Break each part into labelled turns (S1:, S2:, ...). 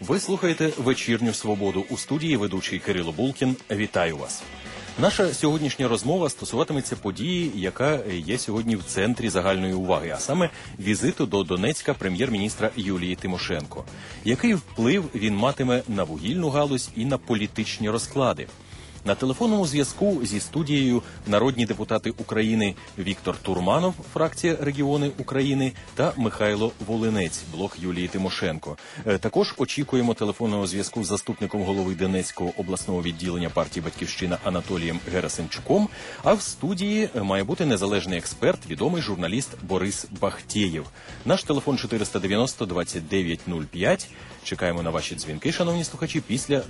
S1: Ви слухаєте «Вечірню свободу». У студії ведучий Кирило Булкін. Вітаю вас. Наша сьогоднішня розмова стосуватиметься події, яка є сьогодні в центрі загальної уваги, а саме візиту до Донецька прем'єр-міністра Юлії Тимошенко. Який вплив він матиме на вугільну галузь і на політичні розклади? На телефонному зв'язку зі студією народні депутати України Віктор Турманов, фракція «Регіони України», та Михайло Волинець, блок Юлії Тимошенко. Також очікуємо телефонного зв'язку з заступником голови Донецького обласного відділення партії «Батьківщина» Анатолієм Герасимчуком, а в студії має бути незалежний експерт, відомий журналіст Борис Бахтєєв. Наш телефон 490-2905. Чекаємо на ваші дзвінки, шановні слухачі, після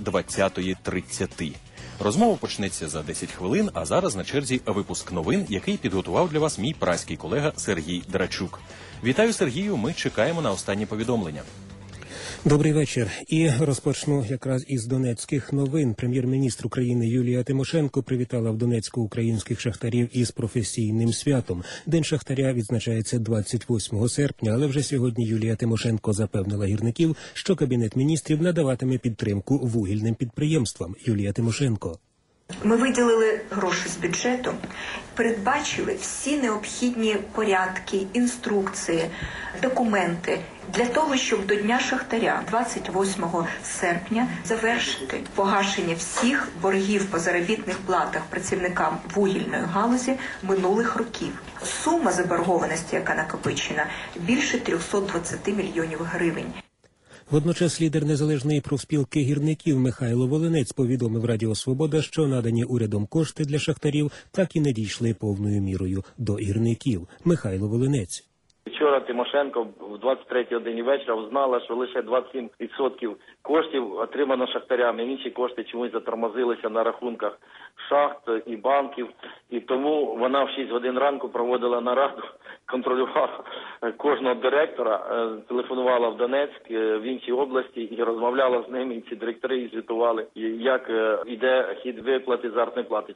S1: 20:30. Розмова почнеться за 10 хвилин, а зараз на черзі випуск новин, який підготував для вас мій праський колега Сергій Драчук. Вітаю, Сергію, ми чекаємо на останні повідомлення.
S2: Добрий вечір. І розпочну якраз із донецьких новин. Прем'єр-міністр України Юлія Тимошенко привітала в Донецьку українських шахтарів із професійним святом. День шахтаря відзначається 28 серпня, але вже сьогодні Юлія Тимошенко запевнила гірників, що Кабінет міністрів надаватиме підтримку вугільним підприємствам. Юлія Тимошенко.
S3: Ми виділили гроші з бюджету, передбачили всі необхідні порядки, інструкції, документи для того, щоб до Дня шахтаря 28 серпня завершити погашення всіх боргів по заробітних платах працівникам вугільної галузі минулих років. Сума заборгованості, яка накопичена, більше 320 мільйонів гривень.
S2: Водночас лідер незалежної профспілки гірників Михайло Волинець повідомив Радіо Свобода, що надані урядом кошти для шахтарів так і не дійшли повною мірою до гірників. Михайло Волинець.
S4: Вчора Тимошенко в 23-й годині вечора узнала, що лише 27% коштів отримано шахтарями. Інші кошти чомусь затормозилися на рахунках шахт і банків. І тому вона в 6 годин ранку проводила нараду, контролювала кожного директора, телефонувала в Донецьк, в інші області і розмовляла з ними. І ці директори і звітували, як йде хід виплати заробітної плати.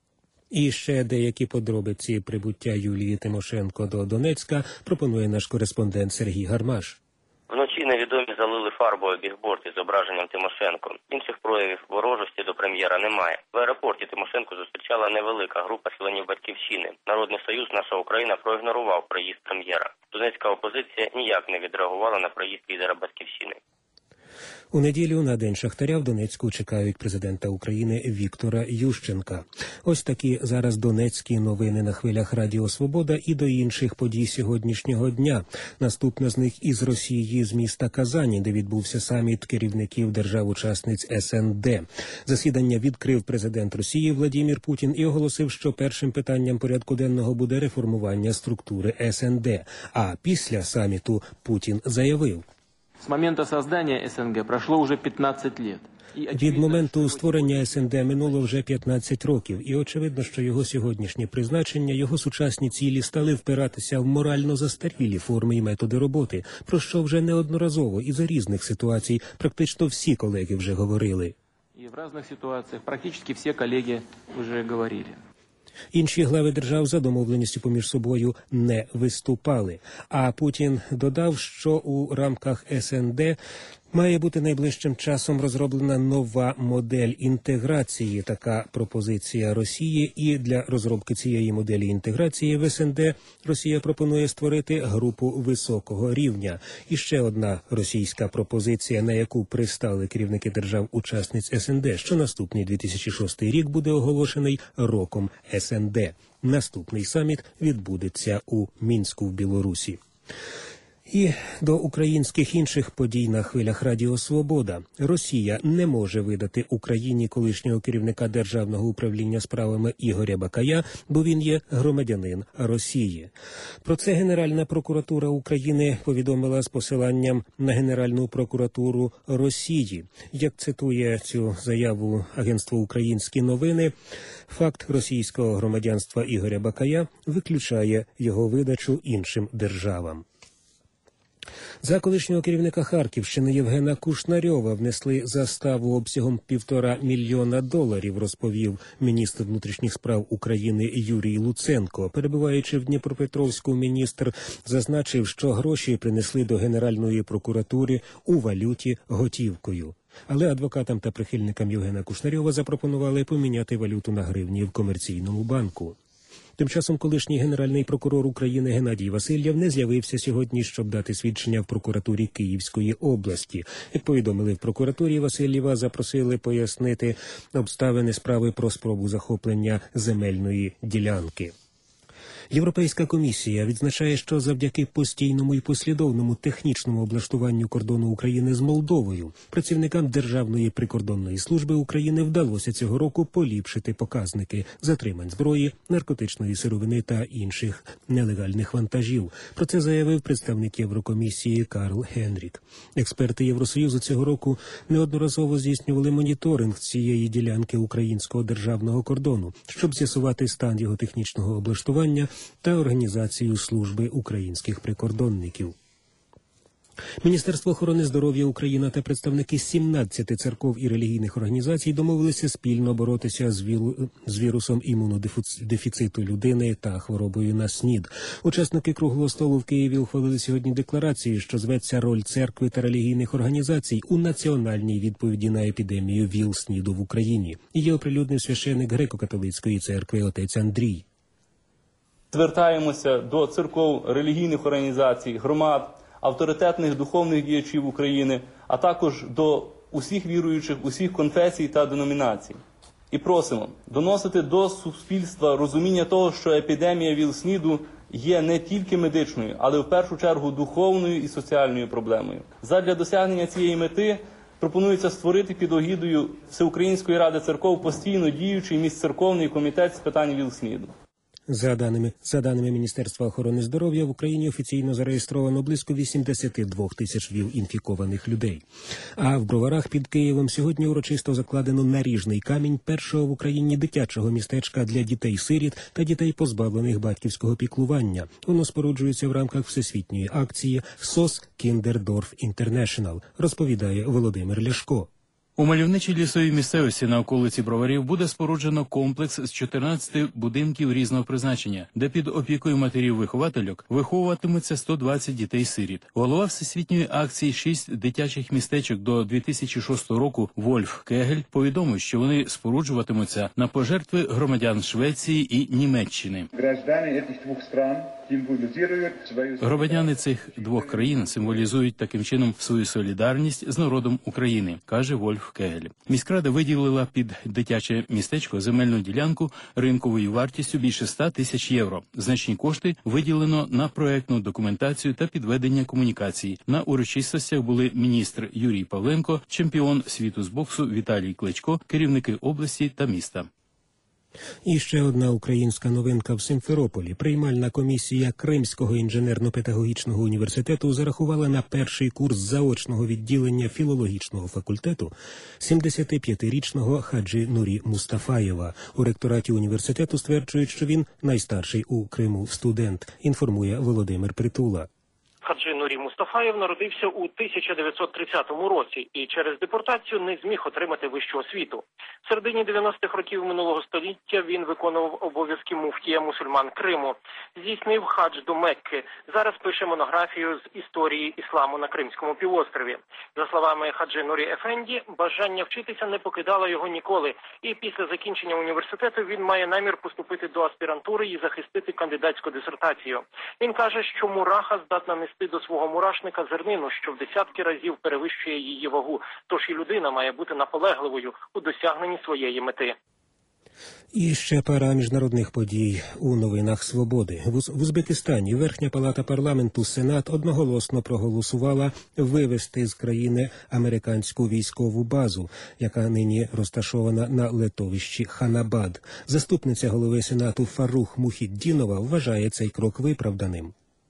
S2: І ще деякі подробиці прибуття Юлії Тимошенко до Донецька пропонує наш кореспондент Сергій Гармаш.
S5: Вночі невідомі залили фарбою бігборд із зображенням Тимошенко. Інших проявів ворожості до прем'єра немає. В аеропорті Тимошенко зустрічала невелика група членів Батьківщини. Народний Союз «Наша Україна» проігнорував приїзд прем'єра. Донецька опозиція ніяк не відреагувала на приїзд лідера Батьківщини.
S2: У неділю на День шахтаря в Донецьку чекають президента України Віктора Ющенка. Ось такі зараз донецькі новини на хвилях Радіо Свобода і до інших подій сьогоднішнього дня. Наступна з них із Росії, з міста Казані, де відбувся саміт керівників держав-учасниць СНД. Засідання відкрив президент Росії Владимир Путін і оголосив, що першим питанням порядку денного буде реформування структури СНД. А після саміту Путін заявив:
S6: «С момента создания СНГ прошло уже 15 лет.
S2: Від моменту створення СНД минуло вже 15 років, і очевидно, що його сьогоднішнє призначення, його сучасні цілі стали впиратися в морально застарілі форми і методи роботи, про що вже неодноразово і за різних ситуацій практично всі колеги вже говорили.
S6: І в різних ситуаціях практично всі колеги вже говорили.
S2: Інші глави держав за домовленістю поміж собою не виступали. А Путін додав, що у рамках СНД має бути найближчим часом розроблена нова модель інтеграції. Така пропозиція Росії. І для розробки цієї моделі інтеграції в СНД Росія пропонує створити групу високого рівня. І ще одна російська пропозиція, на яку пристали керівники держав-учасниць СНД, що наступний 2006 рік буде оголошений роком СНД. Наступний саміт відбудеться у Мінську в Білорусі. І до українських інших подій на хвилях Радіо Свобода. Росія не може видати Україні колишнього керівника Державного управління справами Ігоря Бакая, бо він є громадянин Росії. Про це Генеральна прокуратура України повідомила з посиланням на Генеральну прокуратуру Росії. Як цитує цю заяву агентство «Українські новини», факт російського громадянства Ігоря Бакая виключає його видачу іншим державам. За колишнього керівника Харківщини Євгена Кушнарьова внесли заставу обсягом $1,5 мільйона, розповів міністр внутрішніх справ України Юрій Луценко. Перебуваючи в Дніпропетровську, міністр зазначив, що гроші принесли до Генеральної прокуратури у валюті готівкою. Але адвокатам та прихильникам Євгена Кушнарьова запропонували поміняти валюту на гривні в комерційному банку. Тим часом колишній генеральний прокурор України Геннадій Васильєв не з'явився сьогодні, щоб дати свідчення в прокуратурі Київської області. Як повідомили в прокуратурі, Васильєва запросили пояснити обставини справи про спробу захоплення земельної ділянки. Європейська комісія відзначає, що завдяки постійному і послідовному технічному облаштуванню кордону України з Молдовою працівникам Державної прикордонної служби України вдалося цього року поліпшити показники затримань зброї, наркотичної сировини та інших нелегальних вантажів. Про це заявив представник Єврокомісії Карл Генрік. Експерти Євросоюзу цього року неодноразово здійснювали моніторинг цієї ділянки українського державного кордону, щоб з'ясувати стан його технічного облаштування та організацію служби українських прикордонників. Міністерство охорони здоров'я України та представники 17 церков і релігійних організацій домовилися спільно боротися з вірусом імунодефіциту людини та хворобою на СНІД. Учасники круглого столу в Києві ухвалили сьогодні декларацію, що зветься «Роль церкви та релігійних організацій у національній відповіді на епідемію ВІЛ-СНІДу в Україні». Її оприлюднив священик греко-католицької церкви отець Андрій.
S7: Звертаємося до церков, релігійних організацій, громад, авторитетних духовних діячів України, а також до усіх віруючих, усіх конфесій та деномінацій. І просимо доносити до суспільства розуміння того, що епідемія ВІЛ-СНІДу є не тільки медичною, але в першу чергу духовною і соціальною проблемою. Задля досягнення цієї мети пропонується створити під егідою Всеукраїнської ради церков постійно діючий міжцерковний комітет з питань ВІЛ-СНІДу.
S2: За даними Міністерства охорони здоров'я, в Україні офіційно зареєстровано близько 82 тисяч ВІЛ-інфікованих людей. А в Броварах під Києвом сьогодні урочисто закладено наріжний камінь першого в Україні дитячого містечка для дітей-сиріт та дітей, позбавлених батьківського піклування. Воно споруджується в рамках всесвітньої акції «СОС Кіндердорф Інтернешнл», розповідає Володимир Ляшко.
S8: У мальовничій лісовій місцевості на околиці Броварів буде споруджено комплекс з 14 будинків різного призначення, де під опікою матерів-виховательок виховуватимуться 120 дітей-сиріт. Голова всесвітньої акції «6 дитячих містечок» до 2006 року Вольф Кегель повідомив, що вони споруджуватимуться на пожертви громадян Швеції і Німеччини. Громадяни цих двох країн символізують таким чином свою солідарність з народом України, каже Вольф Кегель. Міськрада виділила під дитяче містечко земельну ділянку ринковою вартістю більше 100 тисяч євро. Значні кошти виділено на проектну документацію та підведення комунікацій. На урочистостях були міністр Юрій Павленко, чемпіон світу з боксу Віталій Кличко, керівники області та міста.
S2: І ще одна українська новинка в Симферополі. Приймальна комісія Кримського інженерно-педагогічного університету зарахувала на перший курс заочного відділення філологічного факультету 75-річного Хаджі Нурі Мустафаєва. У ректораті університету стверджують, що він найстарший у Криму студент, інформує Володимир Притула.
S9: Хаджі Нурі Мустафаєв народився у 1930 році і через депортацію не зміг отримати вищу освіту. В середині 90-х років минулого століття він виконував обов'язки муфтія мусульман Криму. Здійснив хадж до Мекки. Зараз пише монографію з історії ісламу на Кримському півострові. За словами Хаджі Нурі Ефенді, бажання вчитися не покидало його ніколи. І після закінчення університету він має намір поступити до аспірантури і захистити кандидатську дисертацію. Він каже, що мураха здатна нести до свого мурашника зернину, що в десятки разів перевищує її вагу. Тож і людина має бути наполегливою у досягненні своєї мети.
S2: І ще пара міжнародних подій у новинах свободи. В Узбекистані Верхня палата парламенту Сенат одноголосно проголосувала вивести з країни американську військову базу, яка нині розташована на литовищі Ханабад. Заступниця голови Сенату Фарух Мухіддінова вважає цей крок виправданим.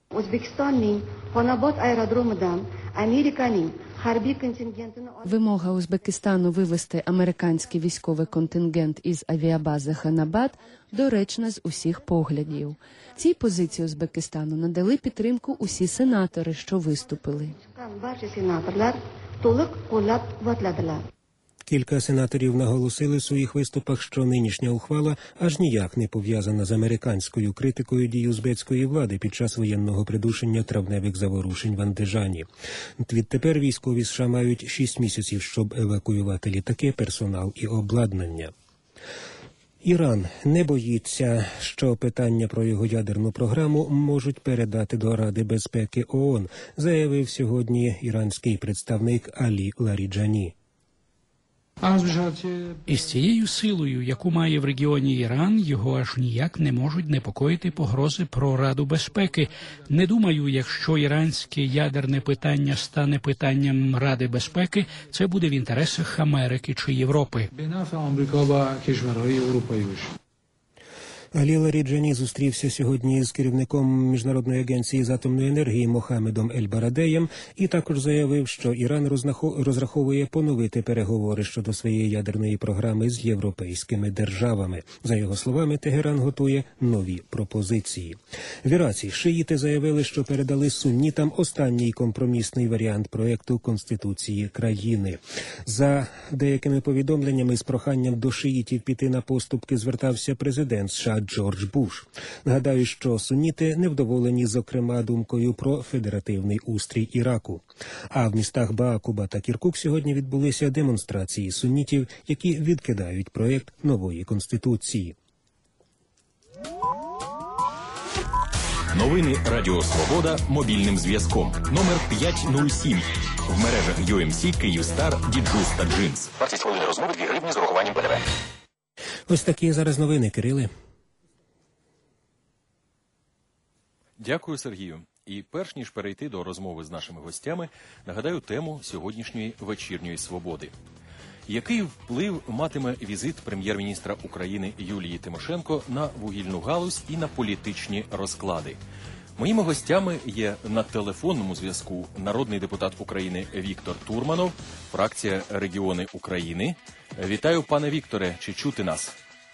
S10: O'zbekistonning Xonobod aerodromidan Amerikaning harbiy kontingentini
S11: Вимога Узбекистану вивести американський військовий контингент із авіабази Ханабад доречна з усіх поглядів. Цій позиції Узбекистану надали підтримку усі сенатори, що виступили.
S10: barcha senatorlar to'liq qo'llab-quvvatladilar.
S2: Кілька сенаторів наголосили в своїх виступах, що нинішня ухвала аж ніяк не пов'язана з американською критикою дій узбецької влади під час воєнного придушення травневих заворушень в Андижані. Відтепер військові США мають 6 місяців, щоб евакуювати літаки, персонал і обладнання. Іран не боїться, що питання про його ядерну програму можуть передати до Ради безпеки ООН, заявив сьогодні іранський представник Алі Ларіджані.
S12: Із цією силою, яку має в регіоні Іран, його аж ніяк не можуть непокоїти погрози про Раду безпеки. Не думаю, якщо іранське ядерне питання стане питанням Ради безпеки, це буде в інтересах Америки чи Європи.
S2: Алі Ларіджані зустрівся сьогодні з керівником Міжнародної агенції з атомної енергії Мохамедом Ель-Барадеєм і також заявив, що Іран розраховує поновити переговори щодо своєї ядерної програми з європейськими державами. За його словами, Тегеран готує нові пропозиції. В Іраці шиїти заявили, що передали суннітам останній компромісний варіант проєкту Конституції країни. За деякими повідомленнями з проханням до шиїтів піти на поступки звертався президент США Джордж Буш. Нагадаю, що сунніти невдоволені, зокрема, думкою про федеративний устрій Іраку. А в містах Баакуба та Кіркук сьогодні відбулися демонстрації суннітів, які відкидають проєкт нової конституції.
S1: Новини Радіо Свобода мобільним зв'язком. Номер 507. В мережах UMC, Київстар, Діджус та Джинс. 20 хвилин розмови, 2 гривні з урахуванням ПДВ.
S2: Ось такі зараз новини, Кириле.
S1: Дякую, Сергію. І перш ніж перейти до розмови з нашими гостями, нагадаю тему сьогоднішньої вечірньої свободи. Який вплив матиме візит прем'єр-міністра України Юлії Тимошенко на вугільну галузь і на політичні розклади? Моїми гостями є на телефонному зв'язку народний депутат України Віктор Турманов, фракція «Регіони України». Вітаю, пане Вікторе, чи чути нас?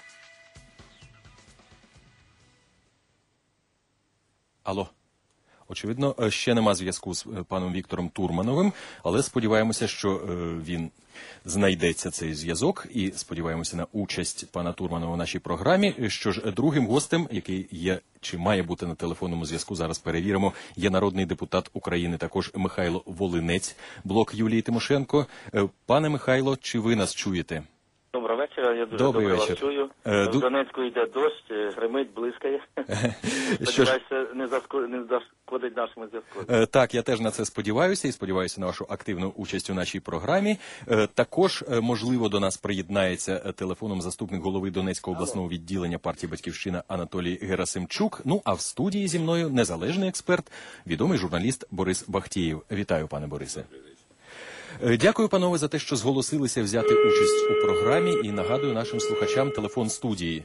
S1: Алло. Очевидно, ще нема зв'язку з паном Віктором Турмановим, але сподіваємося, що він знайдеться, цей зв'язок, і сподіваємося на участь пана Турманова в нашій програмі. Що ж, другим гостем, який є чи має бути на телефонному зв'язку, зараз перевіримо, є народний депутат України також Михайло Волинець, блок Юлії Тимошенко. Пане Михайло, чи ви нас чуєте?
S4: Доброго вечора, я дуже добре вас чую. В Донецьку йде дощ, гримить, блискає. Сподіваюся, не зашкодить нашому зв'язку.
S1: Так, я теж на це сподіваюся і сподіваюся на вашу активну участь у нашій програмі. Також, можливо, до нас приєднається телефоном заступник голови Донецького обласного відділення партії «Батьківщина» Анатолій Герасимчук. Ну, а в студії зі мною незалежний експерт, відомий журналіст Борис Бахтієв. Вітаю, пане Борисе. Дякую, панове, за те, що зголосилися взяти участь у програмі. І нагадую нашим слухачам телефон студії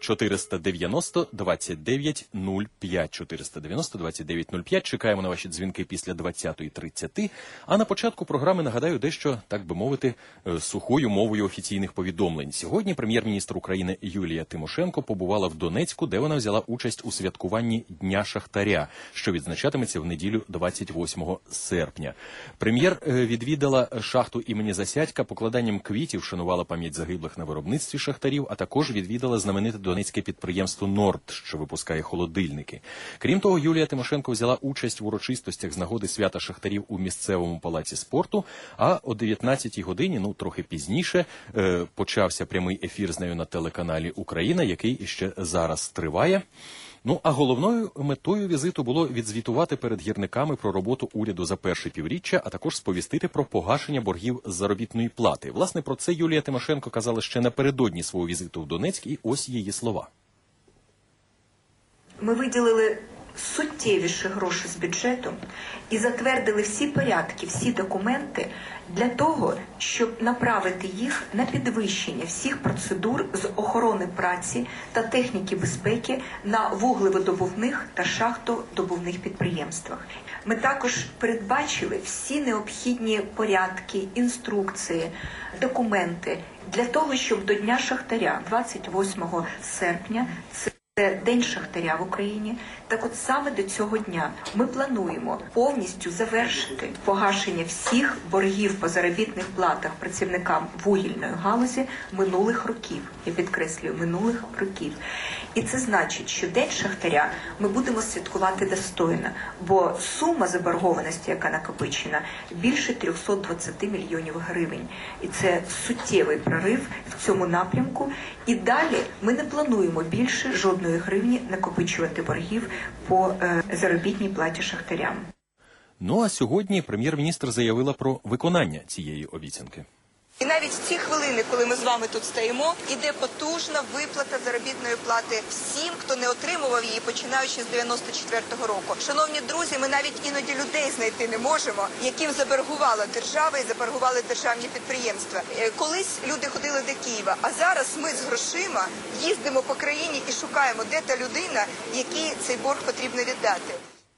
S1: 490-29-05. 490-29-05. Чекаємо на ваші дзвінки після 20:30. А на початку програми нагадаю дещо, так би мовити, сухою мовою офіційних повідомлень. Сьогодні прем'єр-міністр України Юлія Тимошенко побувала в Донецьку, де вона взяла участь у святкуванні Дня Шахтаря, що відзначатиметься в неділю 28 серпня. Прем'єр відвідала шахту імені Засядька, покладанням квітів шанувала пам'ять загиблих на виробництві шахтарів, а також відвідала знамените донецьке підприємство «Норд», що випускає холодильники. Крім того, Юлія Тимошенко взяла участь в урочистостях з нагоди свята шахтарів у місцевому палаці спорту, а о 19-й годині, трохи пізніше, почався прямий ефір з нею на телеканалі «Україна», який ще зараз триває. А головною метою візиту було відзвітувати перед гірниками про роботу уряду за перше півріччя, а також сповістити про погашення боргів з заробітної плати. Власне, про це Юлія Тимошенко казала ще напередодні свого візиту в Донецьк, і ось її слова.
S3: Ми виділили суттєвіші гроші з бюджету і затвердили всі порядки, всі документи для того, щоб направити їх на підвищення всіх процедур з охорони праці та техніки безпеки на вуглевидобувних та шахтодобувних підприємствах. Ми також передбачили всі необхідні порядки, інструкції, документи для того, щоб до Дня шахтаря, 28 серпня, це День шахтаря в Україні. Так от саме до цього дня ми плануємо повністю завершити погашення всіх боргів по заробітних платах працівникам вугільної галузі минулих років. Я підкреслюю, минулих років. І це значить, що День шахтаря ми будемо святкувати достойно, бо сума заборгованості, яка накопичена, більше 320 мільйонів гривень. І це суттєвий прорив в цьому напрямку. І далі ми не плануємо більше жодної гривні накопичувати боргів по заробітній платі шахтарям.
S1: Ну а сьогодні прем'єр-міністр заявила про виконання цієї обіцянки.
S13: І навіть в ці хвилини, коли ми з вами тут стоїмо, іде потужна виплата заробітної плати всім, хто не отримував її, починаючи з 94-го року. Шановні друзі, ми навіть іноді людей знайти не можемо, яким заборгувала держава і заборгували державні підприємства. Колись люди ходили до Києва, а зараз ми з грошима їздимо по країні і шукаємо, де та людина, якій цей борг потрібно віддати.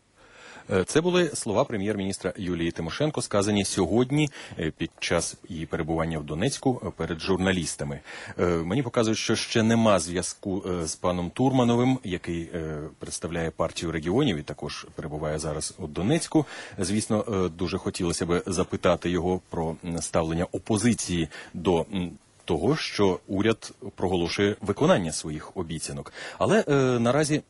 S1: Це були слова прем'єр-міністра Юлії Тимошенко, сказані сьогодні під час її перебування в Донецьку перед журналістами. Мені показують, що ще нема зв'язку з паном Турмановим, який представляє партію регіонів і також перебуває зараз у Донецьку. Звісно, дуже хотілося б запитати його про ставлення опозиції до того, що уряд проголошує виконання своїх обіцянок. Але наразі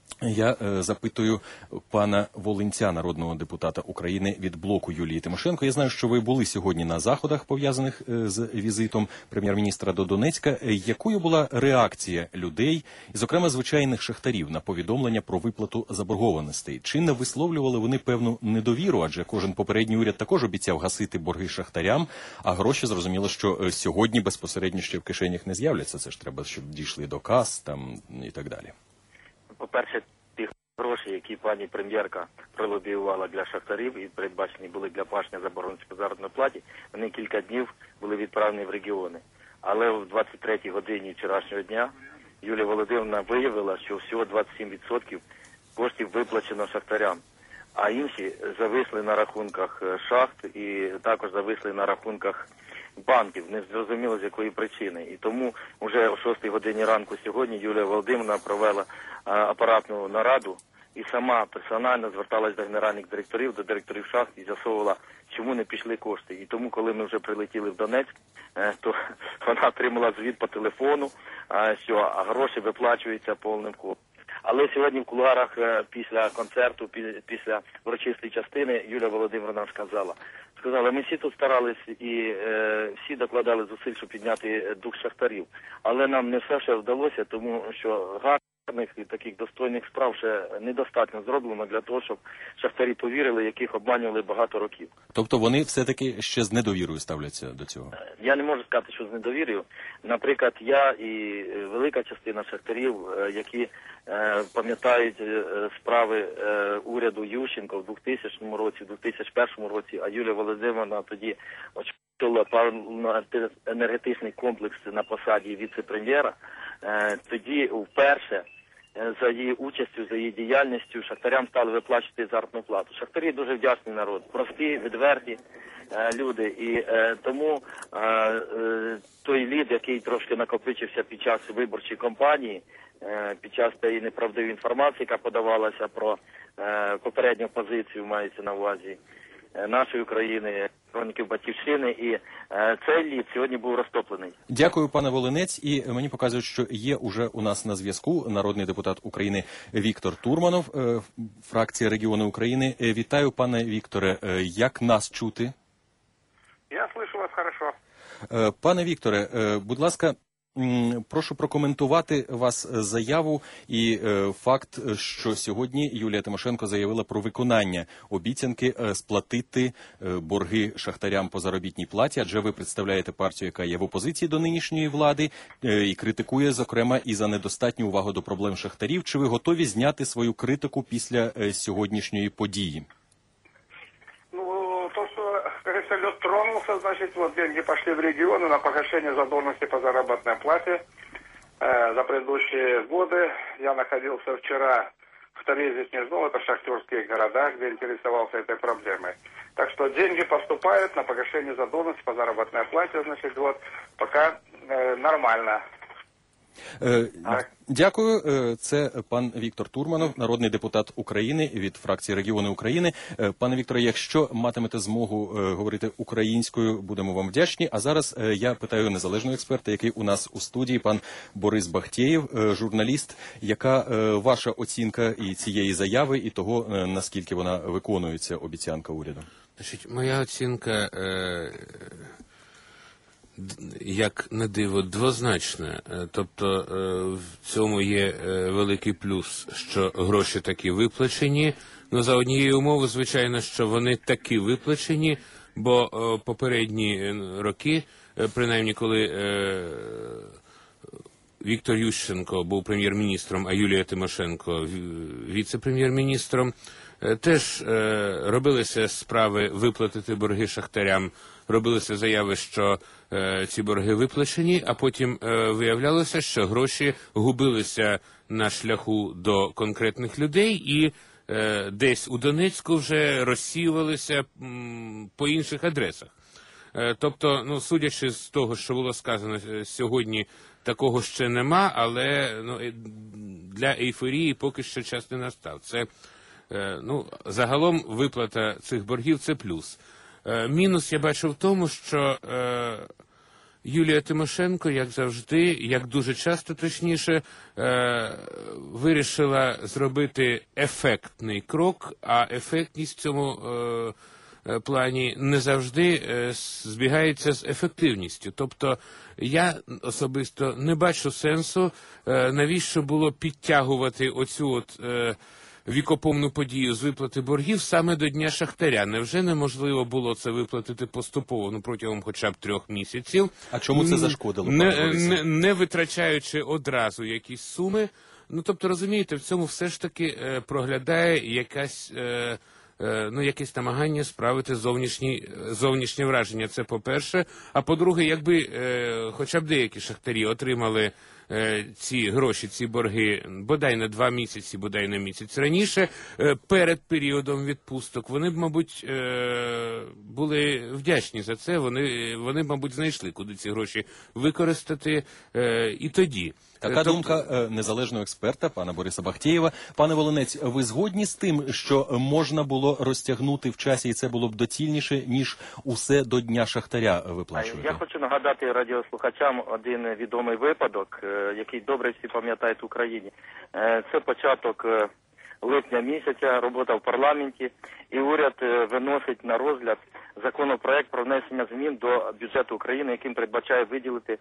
S1: я запитую пана Волинця, народного депутата України від блоку Юлії Тимошенко. Я знаю, що ви були сьогодні на заходах, пов'язаних з візитом прем'єр-міністра до Донецька. Якою була реакція людей, і, зокрема, звичайних шахтарів, на повідомлення про виплату заборгованостей? Чи не висловлювали вони певну недовіру, адже кожен попередній уряд також обіцяв гасити борги шахтарям, а гроші, зрозуміло, що сьогодні безпосередньо ще в кишенях не з'являться. Це ж треба, щоб дійшли до кас там і так далі.
S4: По-перше, ті гроші, які пані прем'єрка пролобіювала для шахтарів і передбачені були для погашення заборгованості по заробітній платі, вони кілька днів були відправлені в регіони. Але в 23-й годині вчорашнього дня Юлія Володимирівна виявила, що всього 27% коштів виплачено шахтарям, а інші зависли на рахунках шахт і також зависли на рахунках банків, не зрозуміло з якої причини. І тому вже о 6 годині ранку сьогодні Юлія Володимирівна провела апаратну нараду і сама персонально зверталась до генеральних директорів, до директорів шахт і з'ясовувала, чому не пішли кошти. І тому, коли ми вже прилетіли в Донецьк, то вона отримала звіт по телефону, що гроші виплачуються повним ходом. Але сьогодні в кулуарах після концерту, після урочистої частини Юлія Володимирівна сказала, ми всі тут старались і всі докладали зусиль, щоб підняти дух шахтарів. Але нам не все ще вдалося, тому що гарних і таких достойних справ ще недостатньо зроблено для того, щоб шахтарі повірили, яких обманювали багато років.
S1: Тобто вони все-таки ще з недовірою ставляться до цього?
S4: Я не можу сказати, що з недовірою. Наприклад, я і велика частина шахтарів, які пам'ятають справи уряду Ющенка в 2000 році, в 2001 році, а Юлія Володимирівна тоді очолила енергетичний комплекс на посаді віце-прем'єра, тоді вперше за її участю, за її діяльністю шахтарям стали виплачувати заробітну плату. Шахтарі дуже вдячний народ, прості, відверті люди. І тому той лід, який трошки накопичився під час виборчої кампанії, під час тієї неправдивої інформації, яка подавалася про попередню позицію, мається на увазі нашої України, хроніків Батьківщини, і цей лід сьогодні був розтоплений.
S1: Дякую, пане Волинець. І мені показують, що є уже у нас на зв'язку народний депутат України Віктор Турманов, фракція Регіони України. Вітаю, пане Вікторе. Як нас чути?
S14: Я слышу вас хорошо.
S1: Пане Вікторе, будь ласка, прошу прокоментувати вас заяву і факт, що сьогодні Юлія Тимошенко заявила про виконання обіцянки сплатити борги шахтарям по заробітній платі, адже ви представляєте партію, яка є в опозиції до нинішньої влади і критикує, зокрема, і за недостатню увагу до проблем шахтарів. Чи ви готові зняти свою критику після сьогоднішньої події?
S14: То, что, как говорится, лед тронулся, значит, вот деньги пошли в регионы на погашение задолженности по заработной плате за предыдущие годы. Я находился вчера в Торрезе, Снежном, это шахтерские города, где интересовался этой проблемой. Так что деньги поступают на погашение задолженности по заработной плате, значит, вот, пока нормально.
S1: Дякую. Це пан Віктор Турманов, народний депутат України від фракції «Регіони України». Пане Вікторе, якщо матимете змогу говорити українською, будемо вам вдячні. А зараз я питаю незалежного експерта, який у нас у студії, пан Борис Бахтєєв, журналіст. Яка ваша оцінка і цієї заяви, і того, наскільки вона виконується, обіцянка уряду?
S15: Значить, моя оцінка... як на диво, двозначне. Тобто в цьому є великий плюс, що гроші такі виплачені. Ну, за однією умови, звичайно, що вони такі виплачені, бо попередні роки, принаймні коли Віктор Ющенко був прем'єр-міністром, а Юлія Тимошенко віце-прем'єр-міністром, теж робилися справи виплатити борги шахтарям, робилися заяви, що ці борги виплачені, а потім виявлялося, що гроші губилися на шляху до конкретних людей і десь у Донецьку вже розсіювалися по інших адресах. Тобто, ну, судячи з того, що було сказано сьогодні, такого ще нема, але для ейфорії поки що час не настав. Це, загалом виплата цих боргів – це плюс. Мінус я бачу в тому, що Юлія Тимошенко, як завжди, як дуже часто точніше, вирішила зробити ефектний крок, а ефектність в цьому плані не завжди збігається з ефективністю. Тобто я особисто не бачу сенсу, навіщо було підтягувати оцю вікопомну подію з виплати боргів саме до Дня Шахтаря. Невже неможливо було це виплатити поступово, протягом хоча б 3 місяців?
S1: А чому це зашкодило?
S15: Не витрачаючи одразу якісь суми. Тобто, розумієте, в цьому все ж таки проглядає якесь намагання справити зовнішнє враження. Це по-перше. А по-друге, якби хоча б деякі шахтарі отримали ці гроші, ці борги, бодай на 2 місяці, бодай на місяць раніше, перед періодом відпусток, вони б, мабуть, були вдячні за це, вони б, мабуть, знайшли, куди ці гроші використати і тоді.
S1: Така думка незалежного експерта, пана Бориса Бахтєєва. Пане Волинець, ви згодні з тим, що можна було розтягнути в часі, і це було б доцільніше, ніж усе до Дня Шахтаря виплачувати?
S4: Я хочу нагадати радіослухачам один відомий випадок, який добре всі пам'ятають в Україні. Це початок липня місяця, робота в парламенті, і уряд виносить на розгляд законопроект про внесення змін до бюджету України, яким передбачає виділити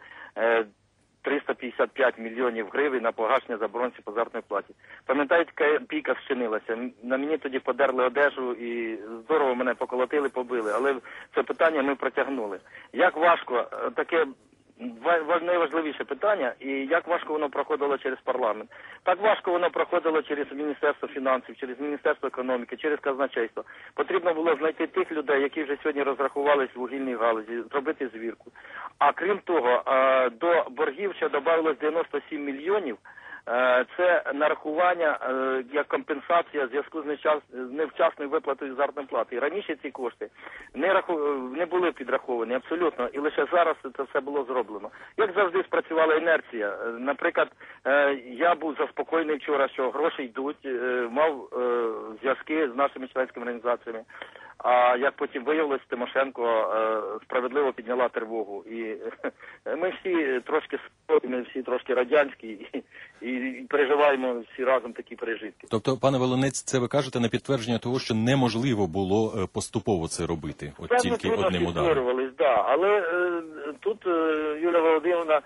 S4: 355 мільйонів гривень на погашення заборгованості по заробітній платі. Пам'ятаєте, яка бійка зчинилася? На мені тоді подерли одежу і здорово мене поколотили, побили. Але це питання ми протягнули. Як важко, таке найважливіше питання, і як важко воно проходило через парламент. Так важко воно проходило через Міністерство фінансів, через Міністерство економіки, через казначейство. Потрібно було знайти тих людей, які вже сьогодні розрахувались в вугільній галузі, зробити звірку. А крім того, до боргів ще додавалось 97 мільйонів. Це нарахування як компенсація в зв'язку з невчасною виплатою заробітної плати. І раніше ці кошти не були підраховані абсолютно, і лише зараз це все було зроблено. Як завжди спрацювала інерція. Наприклад, я був заспокоєний вчора, що гроші йдуть, мав зв'язки з нашими членськими організаціями. А як потім виявилось, Тимошенко справедливо підняла тривогу. І ми всі трошки спокійні, всі трошки радянські, і переживаємо всі разом такі пережитки.
S1: Тобто, пане Волинець, це ви кажете на підтвердження того, що неможливо було поступово це робити, тільки одним ударом?
S4: Да. Але тут Юлія Володимирівна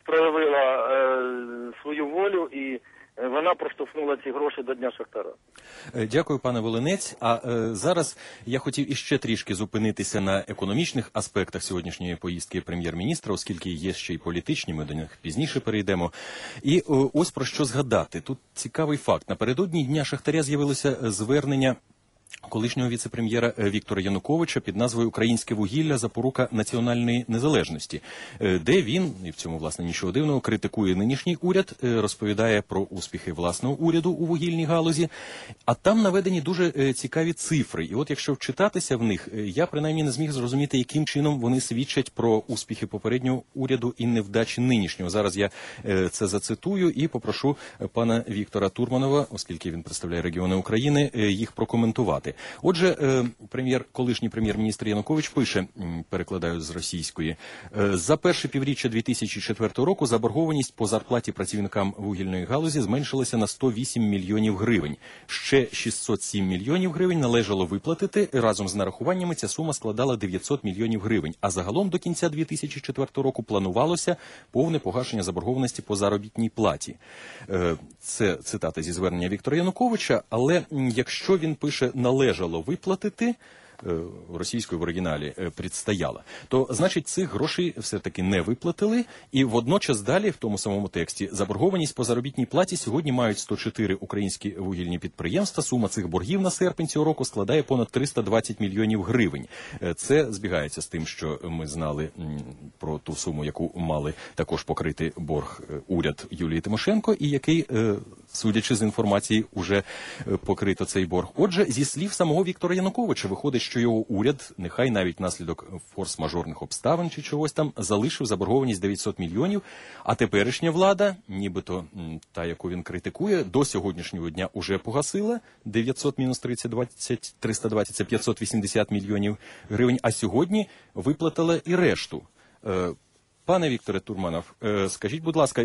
S4: проявила свою волю і вона проштовхнула ці гроші до Дня Шахтаря.
S1: Дякую, пане Волинець. А зараз я хотів іще трішки зупинитися на економічних аспектах сьогоднішньої поїздки прем'єр-міністра, оскільки є ще й політичні, ми до них пізніше перейдемо. І ось про що згадати. Тут цікавий факт. Напередодні Дня Шахтаря з'явилося звернення колишнього віце-прем'єра Віктора Януковича під назвою «Українське вугілля – запорука національної незалежності», де він, і в цьому, власне, нічого дивного, критикує нинішній уряд, розповідає про успіхи власного уряду у вугільній галузі, а там наведені дуже цікаві цифри. І от якщо вчитатися в них, я принаймні не зміг зрозуміти, яким чином вони свідчать про успіхи попереднього уряду і невдачі нинішнього. Зараз я це зацитую і попрошу пана Віктора Турманова, оскільки він представляє регіони України, їх прокоментувати. Отже, колишній прем'єр-міністр Янукович пише, перекладаю з російської, за перше півріччя 2004 року заборгованість по зарплаті працівникам вугільної галузі зменшилася на 108 мільйонів гривень. Ще 607 мільйонів гривень належало виплатити, разом з нарахуваннями ця сума складала 900 мільйонів гривень, а загалом до кінця 2004 року планувалося повне погашення заборгованості по заробітній платі. Це цитата зі звернення Віктора Януковича, але якщо він пише «належало виплатити», російською в оригіналі «предстояло», то, значить, цих грошей все-таки не виплатили, і водночас далі, в тому самому тексті, заборгованість по заробітній платі сьогодні мають 104 українські вугільні підприємства, сума цих боргів на серпень цього року складає понад 320 мільйонів гривень. Це збігається з тим, що ми знали про ту суму, яку мали також покрити борг уряд Юлії Тимошенко, і який, судячи з інформації, уже покрито цей борг. Отже, зі слів самого Віктора Януковича виходить, що його уряд, нехай навіть внаслідок форс-мажорних обставин чи чогось там, залишив заборгованість 900 мільйонів, а теперішня влада, нібито та, яку він критикує, до сьогоднішнього дня уже погасила 900 мінус 320, це 580 мільйонів гривень, а сьогодні виплатила і решту. Пане Вікторе Турманов, скажіть, будь ласка,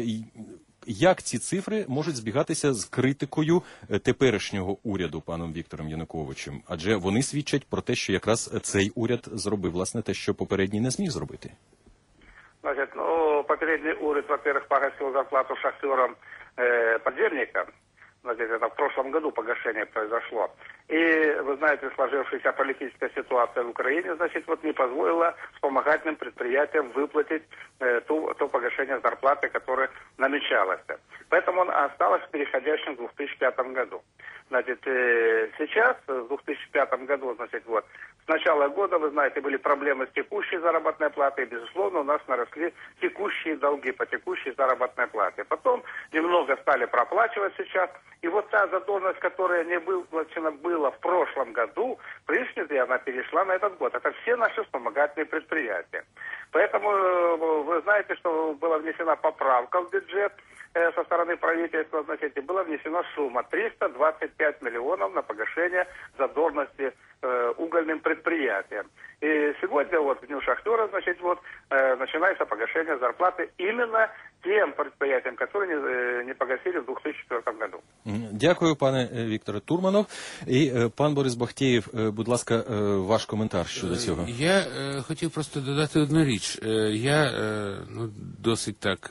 S1: як ці цифри можуть збігатися з критикою теперішнього уряду паном Віктором Януковичем? Адже вони свідчать про те, що якраз цей уряд зробив, власне, те, що попередній не зміг зробити.
S14: Значит, попередний уряд, во-первых, погасил зарплату шахтерам подземникам. Значит, это в прошлом году погашение произошло. И, вы знаете, сложившаяся политическая ситуация в Украине, значит, вот не позволила вспомогательным предприятиям выплатить то погашение зарплаты, которое намечалось. Поэтому он осталось в переходящем 2005 году. Значит, сейчас, в 2005 году, значит, вот, с начала года, вы знаете, были проблемы с текущей заработной платой, и, безусловно, у нас наросли текущие долги по текущей заработной плате. Потом немного стали проплачивать сейчас, и вот та задолженность, которая не выплачена была в прошлом году, в принципе, она перешла на этот год. Это все наши вспомогательные предприятия. Поэтому вы знаете, что была внесена поправка в бюджет со стороны правительства, значит, и была внесена сумма 325 миллионов на погашение задолженности угольным предприятиям. И сегодня, вот, в Дню Шахтера, значит, вот, начинается погашение зарплаты именно тем предприятиям, которые не погасили в 2004 году.
S1: Дякую, пане Вікторе Турманов. І пан Борис Бахтєєв, будь ласка, ваш коментар щодо цього.
S15: Я хотів просто додати одну річ. Я досить так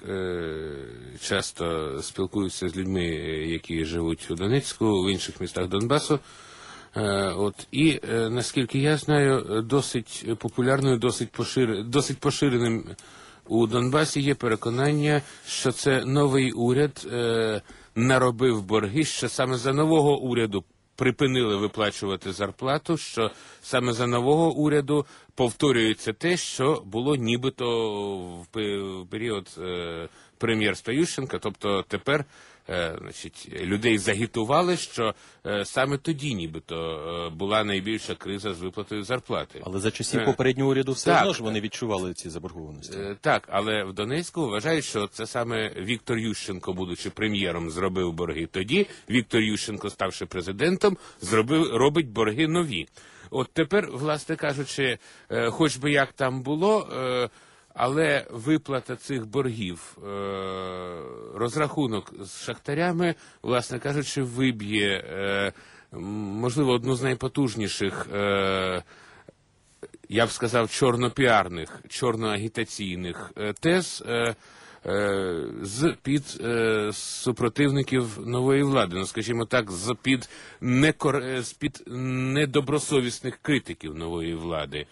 S15: часто спілкуюся з людьми, які живуть у Донецьку, в інших містах Донбасу. І, наскільки я знаю, досить популярною, досить поширеним у Донбасі є переконання, що це новий уряд наробив борги, що саме за нового уряду припинили виплачувати зарплату, що саме за нового уряду повторюється те, що було нібито в період прем'єрства Ющенка, тобто тепер людей загітували, що саме тоді нібито була найбільша криза з виплатою зарплати.
S1: Але за часів попереднього уряду все одно ж вони відчували ці заборгованості.
S15: Так, але в Донецьку вважають, що це саме Віктор Ющенко, будучи прем'єром, зробив борги. Тоді Віктор Ющенко, ставши президентом, робить борги нові. От тепер, власне кажучи, хоч би як там було, але виплата цих боргів, розрахунок з шахтарями, власне кажучи, виб'є, можливо, одну з найпотужніших, я б сказав, чорно-піарних, чорно-агітаційних тез з-під супротивників нової влади, ну, скажімо так, з-під недобросовісних критиків нової влади.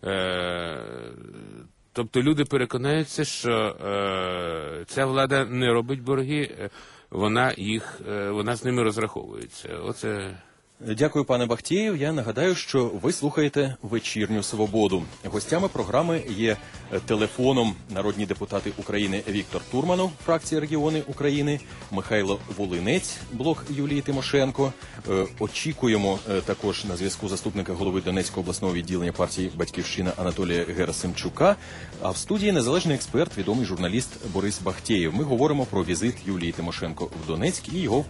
S15: Тобто люди переконаються, що ця влада не робить борги, вона з ними розраховується. Оце...
S1: Дякую, пане Бахтєєв. Я нагадаю, що ви слухаєте «Вечірню свободу». Гостями програми є телефоном народні депутати України Віктор Турманов, фракція «Регіони України», Михайло Волинець, блок Юлії Тимошенко. Очікуємо також на зв'язку заступника голови Донецького обласного відділення партії «Батьківщина» Анатолія Герасимчука. А в студії незалежний експерт, відомий журналіст Борис Бахтєєв. Ми говоримо про візит Юлії Тимошенко в Донецьк і його